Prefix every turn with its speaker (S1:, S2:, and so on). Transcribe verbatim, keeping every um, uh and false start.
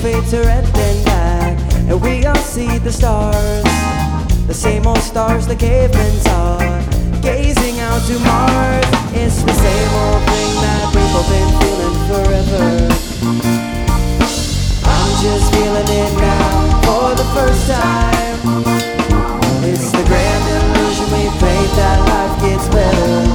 S1: fade to red and black, and we all see the stars, the same old stars the cavemen saw, gazing out to Mars.